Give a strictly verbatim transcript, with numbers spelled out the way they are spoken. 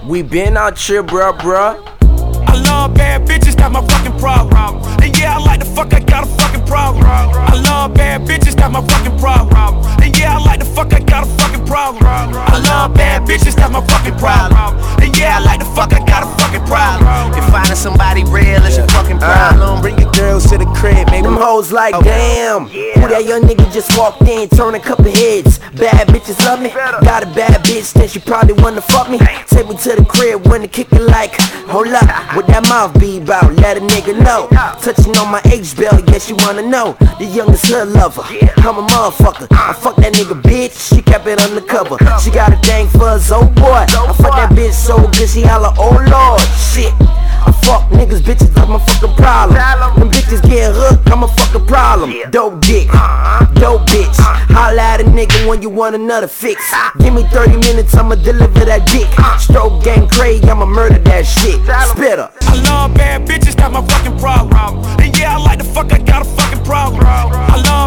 We been out here, bruh, bruh. I love bad bitches, that's my fucking problem. And yeah, I like the fuck, I got a fucking problem. I love bad bitches, that's my fucking problem. And yeah, I like the fuck, I got a fucking problem. I love bad bitches, that's my fucking problem. And yeah, I like the fuck, I got a fucking problem. If finding somebody real is your fucking problem, bring your girls to the crib, make Them them hoes like, damn, who that young nigga just walked in, turn a couple heads. Bad bitches love me, got a bad bitch, then she probably wanna fuck me. Take me to the crib when the kick it like, hold up, what that mouth be about, let a nigga know. Touching on my H-belt, yeah, she wanna know. The youngest hood lover, I'm a motherfucker. I fuck that nigga bitch, she kept it undercover. She got a thing for us, oh boy. I fuck that bitch so good, she holla, oh lord, shit. I fuck niggas, bitches, that's my fucking problem. Them bitches get hooked, I'm a fucking problem. Dope dick, dope bitch. Holla at a nigga when you want another fix. Give me thirty minutes, I'ma deliver that dick. Stroke gang crazy, I'ma murder that shit. Spitter. I love bad bitches, that's my fucking problem. And yeah, I like the fuck, I got a fucking problem. I love